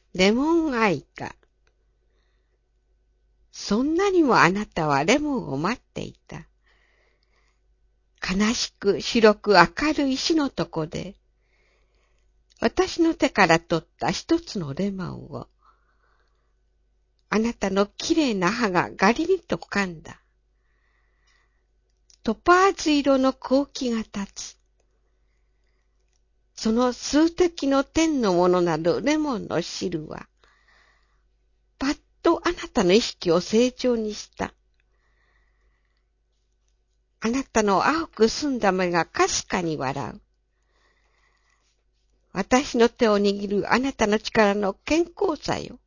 レモン愛か。そんなにもあなたはレモンを待っていた。悲しく白く明るい死のとこで、私の手から取った一つのレモンを、あなたのきれいな歯がガリリと噛んだ。トパーズ色の光気が立つ。その数滴の天のものなるレモンの汁は、パッとあなたの意識を正常にした。あなたの青く澄んだ目がかすかに笑う。私の手を握るあなたの力の健康さよ。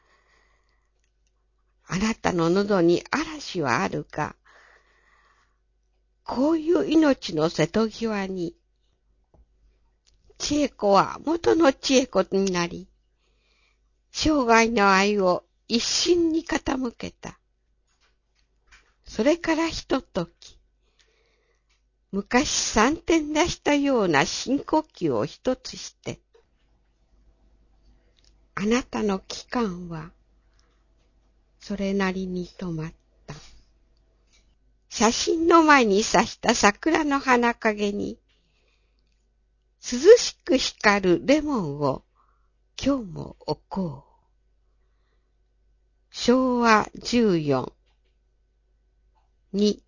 あなたの喉に嵐はあるか、こういう命の瀬戸際に、千恵子は元の千恵子になり、生涯の愛を一心に傾けた。それからひととき、昔三点出したような深呼吸を一つして、あなたの期間は、それなりに止まった。写真の前に刺した桜の花陰に、涼しく光るレモンを今日も置こう。昭和14、2